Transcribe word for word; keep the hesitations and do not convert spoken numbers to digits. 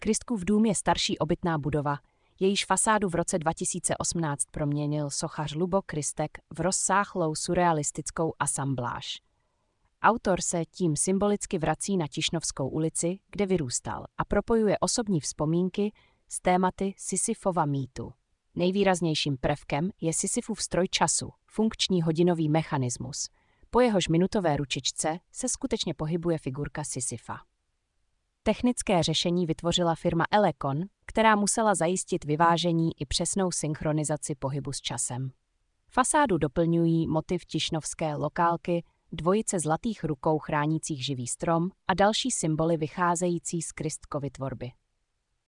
Kristův dům je starší obytná budova, jejíž fasádu v roce dva tisíce osmnáct proměnil sochař Lubo Kristek v rozsáhlou surrealistickou asambláž. Autor se tím symbolicky vrací na Tišnovskou ulici, kde vyrůstal, a propojuje osobní vzpomínky s tématy Sisyfova mýtu. Nejvýraznějším prvkem je Sisyfův stroj času, funkční hodinový mechanismus. Po jehož minutové ručičce se skutečně pohybuje figurka Sisyfa. Technické řešení vytvořila firma Elecon, která musela zajistit vyvážení i přesnou synchronizaci pohybu s časem. Fasádu doplňují motiv tišnovské lokálky, dvojice zlatých rukou chránících živý strom a další symboly vycházející z Kristkovy tvorby.